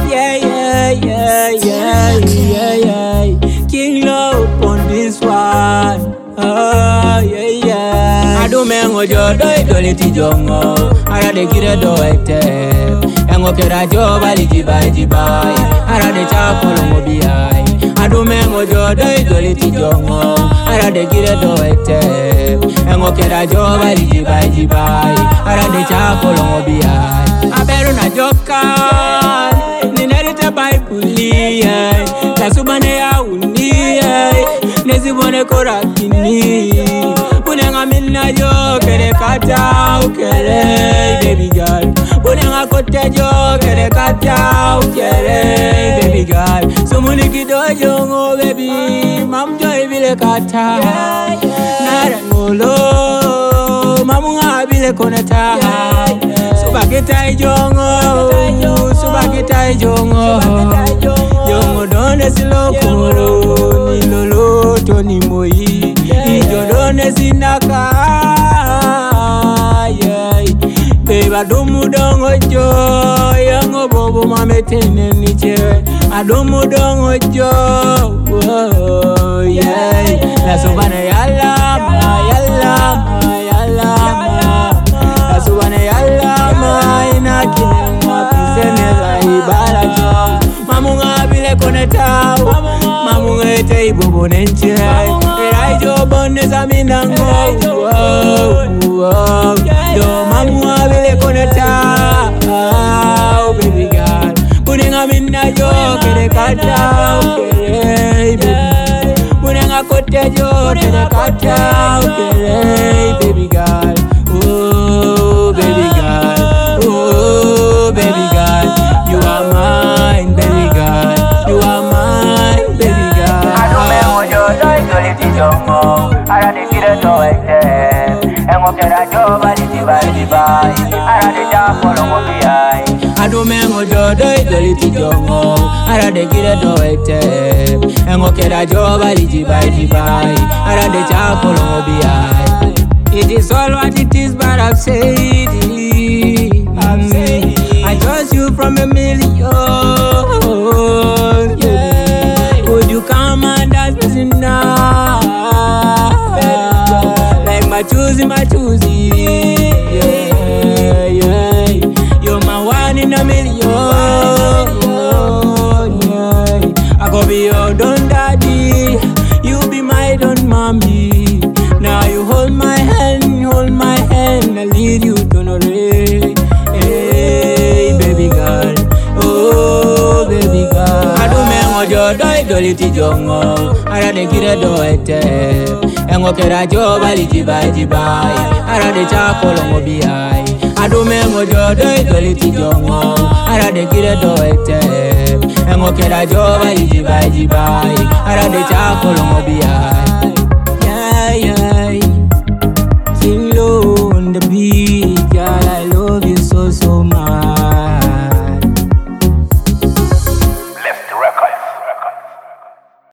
King Love on this one. I do mengo jo doi doli ti jongo. Ara de kire do ete. Engo kera jo bali jibai. Ara de chapolo mobiai. I do mengo jo doi doli ti jongo. Ara de kire do ete. Engo kera jo bali jibai. Ara de chapolo mobiai. Aberu na joka. Ninelite baibuli. Kasubane ya uni. Nezibone korakini. Bunenga minna jo kere kata ukere baby girl. Bunenga kote jo kere kata ukere baby girl. Sumuni kidojo ngo baby mam jo ibile kata. Narangolo mamunga bile koneta. Subakita jongo Jongo done silokoro ni loloto ni moi. Ijo done sinaka. Beba domu dongo jo. Yango bobo mametene niche. Adomu dongo jo. La subane yalama. La subane yalama. Inakilema pisenela ibala jo. Mamunga bile koneta. Mamunga ete ibobo nenche. Eraijo bonne zaminango. Yo mamunga bile koneta. Baby girl. Bunenga minna jo kere kata. Bunenga kote jo kere kata. Baby girl. Oh baby girl. Oh baby girl. You are mine baby girl. You are mine baby girl. I don't know yo doi doli ti jongo. Ara de kire do ete. Engo kera jo bali jibai. Ara de chapolo mobiai. I do mengo jo doi doli ti jongo. Ara de kire do ete. Engo kera jo bali jibai. Ara de chapolo mobiai. It is all what it is, but I've said it. I trust you from a million. Would you come and dance with me now? Like my choosy. You're my one in a million. I go be your don daddy. You be my don mommy. Now you hold my hand, I lead you to no way. Hey, baby girl, oh, baby girl. I do mengo jo doi doli ti jongo. Ara de kire do ete. Engo kera jo bali jibai. Ara de chapolo mobiai. I do mengo jo doi doli ti jongo. Ara de kire do ete. Engo kera jo bali jibai. Ara de chapolo mobiai.